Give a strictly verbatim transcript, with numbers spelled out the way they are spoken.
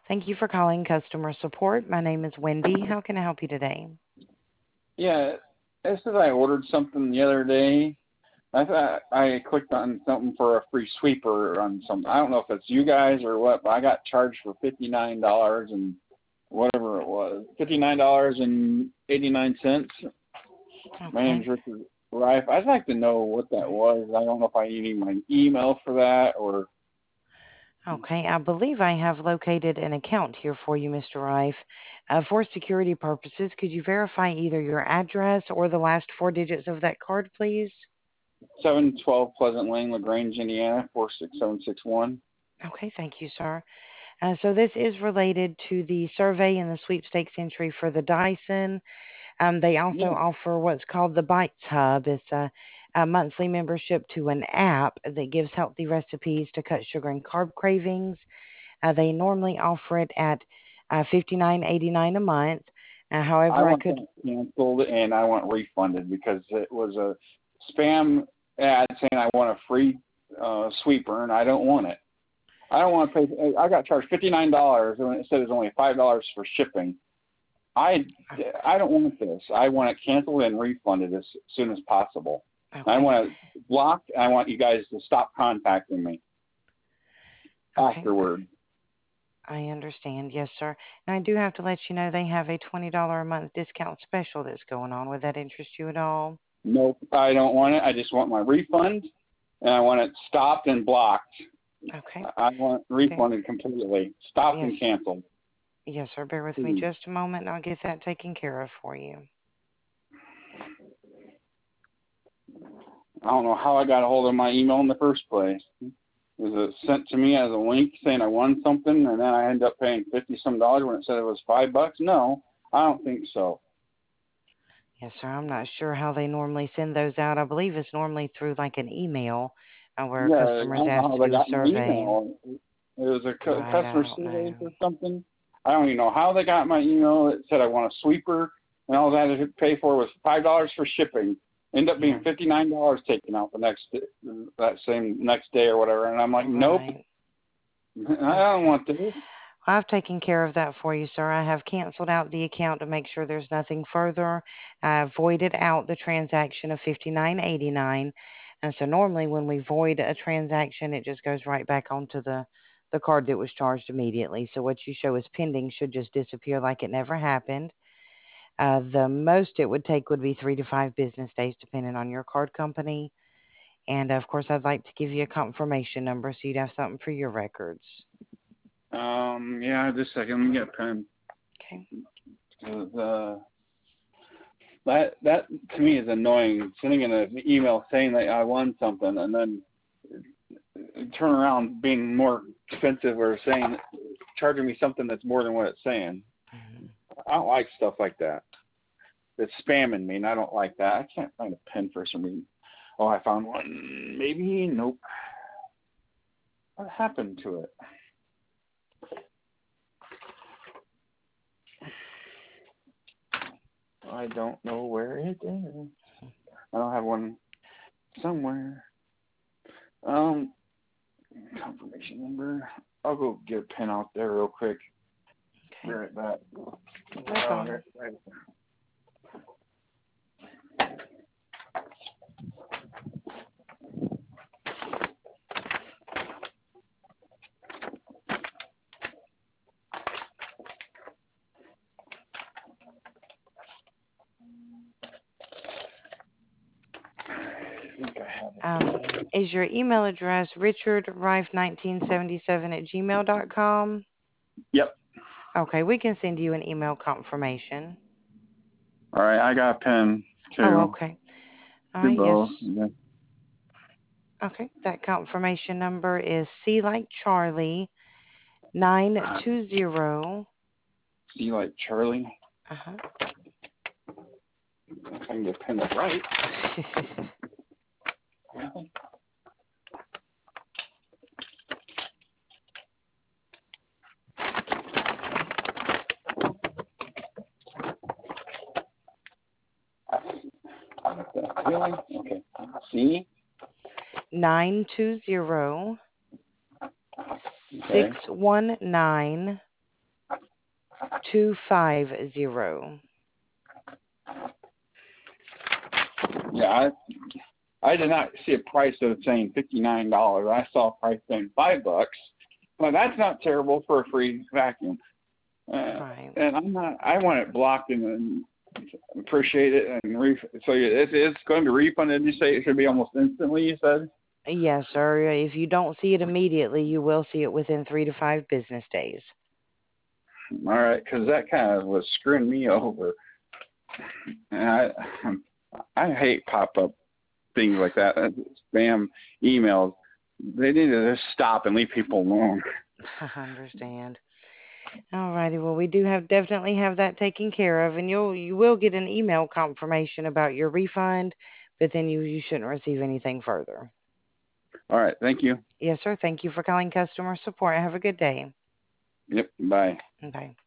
Thank you for calling customer support. My name is Wendy. How can I help you today? Yeah, it says I ordered something the other day. I thought I clicked on something for a free sweeper on something. I don't know if it's you guys or what, but I got charged for fifty-nine dollars and whatever it was, fifty-nine dollars and eighty-nine cents. My name's Okay. Richard Rife. I'd like to know what that was. I don't know if I need my email for that or. Okay, I believe I have located an account here for you, Mister Rife. Uh, for security purposes, could you verify either your address or the last four digits of that card, please? seven twelve Pleasant Lane, LaGrange, Indiana, four six seven six one. Okay, thank you, sir. Uh, so this is related to the survey and the sweepstakes entry for the Dyson. Um, they also Yeah. offer what's called the Bites Hub. It's a, a monthly membership to an app that gives healthy recipes to cut sugar and carb cravings. Uh, they normally offer it at uh, fifty-nine eighty-nine a month. Uh, I however, I want could. that canceled and I want refunded because it was a spam ad saying I want a free uh, sweeper and I don't want it. I don't want to pay. I got charged fifty-nine dollars and it said it was only five dollars for shipping. I, I don't want this. I want it canceled and refunded as soon as possible. Okay. I want it blocked. I want you guys to stop contacting me Okay. afterward. I understand. Yes, sir. And I do have to let you know they have a twenty dollars a month discount special that's going on. Would that interest you at all? Nope, I don't want it. I just want my refund and I want it stopped and blocked. Okay. I want refunded completely. Stopped Yes. and canceled. Yes, sir. Bear with me Please. just a moment and I'll get that taken care of for you. I don't know how I got a hold of my email in the first place. Was it sent to me as a link saying I won something and then I ended up paying fifty some dollars when it said it was five bucks? No, I don't think so. Yes, sir. I'm not sure how they normally send those out. I believe it's normally through like an email uh, where Yeah, I customers don't know ask how to they do a got my survey. email. It was a cu- Right, I customer don't service know. or something. I don't even know how they got my email. It said I want a sweeper, and all I had to pay for was five dollars for shipping. Ended up being Yeah. fifty nine dollars taken out the next that same next day or whatever. And I'm like, nope, Right. I don't Okay. want this. I've taken care of that for you, sir. I have canceled out the account to make sure there's nothing further. I voided out the transaction of fifty-nine eighty-nine. And so normally when we void a transaction, it just goes right back onto the the card that was charged immediately. So what you show as pending should just disappear like it never happened. Uh, the most it would take would be three to five business days, depending on your card company. And of course, I'd like to give you a confirmation number so you'd have something for your records. Um, yeah, just a second. Let me get a pen. Okay. Uh, that that to me is annoying. Sending in an email saying that I won something and then turn around being more expensive or saying charging me something that's more than what it's saying. Mhm. I don't like stuff like that. It's spamming me, and I don't like that. I can't find a pen for some reason. Oh, I found one. Maybe. Nope. What happened to it? I don't know where it is. I don't have one somewhere. Um, confirmation number. I'll go get a pen out there real quick. Be Okay. right back. No Oh, problem. right, right. I think I have it Um, here. is your email address richard rife nineteen seventy-seven at gmail dot com? Yep. Okay, we can send you an email confirmation. All right, I got a pen Oh, too. okay. All Do right, yes. both. Yeah. Okay, that confirmation number is C like Charlie nine two zero. See, like Charlie. Uh-huh. If I can get a pen that's right. Really? Really? Okay. C. nine two zero Okay. six one nine two five zero. Yeah, I, I did not see a price of saying fifty-nine dollars. I saw a price saying five bucks. Well, that's not terrible for a free vacuum. Uh, Right. and I'm not. I want it blocked and, and appreciate it and re- so it's, it's going to be refunded. You say it should be almost instantly. You said. Yes, sir. If you don't see it immediately, you will see it within three to five business days. All right, because that kind of was screwing me over. And I I hate pop up things like that. Spam emails. They need to just stop and leave people alone. I understand. All righty. Well, we do have definitely have that taken care of, and you'll you will get an email confirmation about your refund, but then you you shouldn't receive anything further. All right, thank you. Yes, sir. Thank you for calling customer support. Have a good day. Yep, bye. Bye.